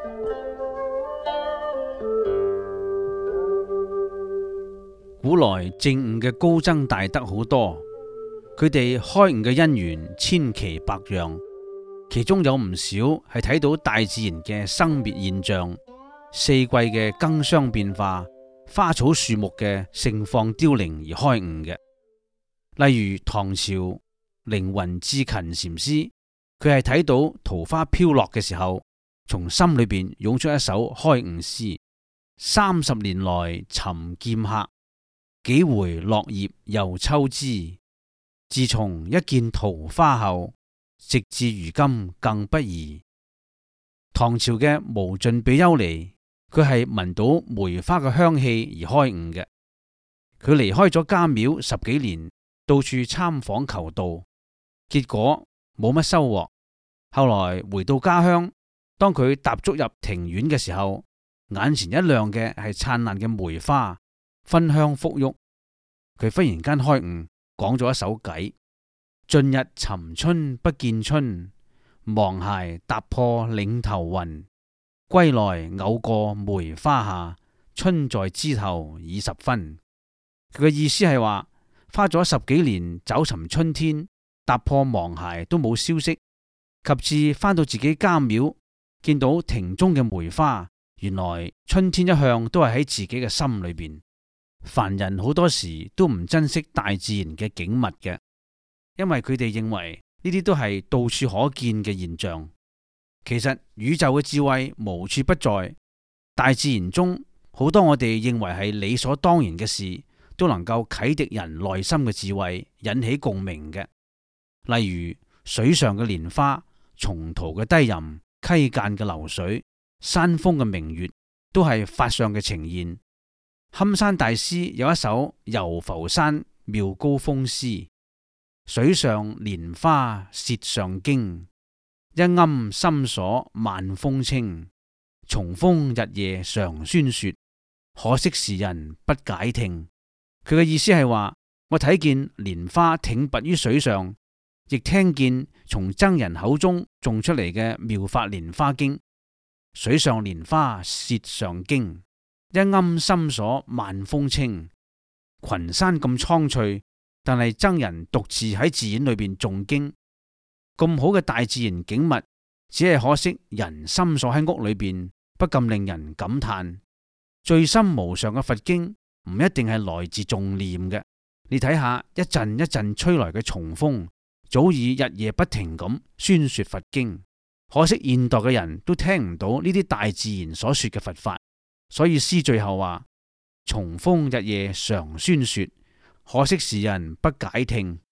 古來證悟嘅高僧大德好多，佢哋開悟嘅因緣千奇百樣，其中有唔少係睇到大自然嘅生滅現象、四季嘅更相變化、花草樹木嘅盛放凋零而開悟嘅。例如唐朝凌雲志勤禪師，佢係睇到桃花飄落嘅時候，從心裏邊湧出一首開悟詩：30年來尋劍客，幾回落葉又抽枝。自從一見桃花後，直至如今更不疑。唐朝嘅無盡比丘尼，佢係聞到梅花嘅香氣而開悟嘅。佢離開咗家廟10幾年，到處參訪求道，結果冇乜收穫。後來回到家鄉，當佢踏足入庭院嘅時候，眼前一亮嘅係燦爛嘅梅花，芬香馥郁。佢忽然間開悟，講咗一首偈：盡日尋春不見春，芒鞋踏破嶺頭雲。歸來偶過梅花下，春在枝頭已十分。佢嘅意思係話，花咗10幾年找尋春天，踏破芒鞋都冇消息，及至返到自己家廟，見到庭中嘅梅花，原來春天一向都係喺自己嘅心裏邊。凡人好多時都唔珍惜大自然嘅景物嘅，因為佢哋認為呢啲都係到處可見嘅現象。其實宇宙嘅智慧無處不在，大自然中好多我哋認為係理所當然嘅事，都能夠啟迪人內心嘅智慧，引起共鳴嘅。例如水上嘅蓮花、松濤嘅低吟、溪澗嘅流水、山峰嘅明月，都係法相嘅呈現。堪山大師有一首遊浮山妙高峰詩：水上蓮花舌上經，一庵心所萬風清。重風日夜常宣說，可惜時人不解聽。佢嘅意思係話，我睇見蓮花挺拔於水上，亦聽見從僧人口中種出嚟嘅妙法蓮花經。水上蓮花舌上經，一庵心所萬風清。群山咁蒼翠，但係僧人獨自喺寺院裏邊誦經。咁好嘅大自然景物，只係可惜人心所喺屋裏邊，不禁令人感嘆。最深無上嘅佛經唔一定係來自誦念嘅。你睇下一陣一陣吹來嘅松風，早已日夜不停咁宣說佛經。可惜現代嘅人都聽唔到呢啲大自然所說嘅佛法，所以詩最後話：重風日夜常宣說，可惜時人不解聽。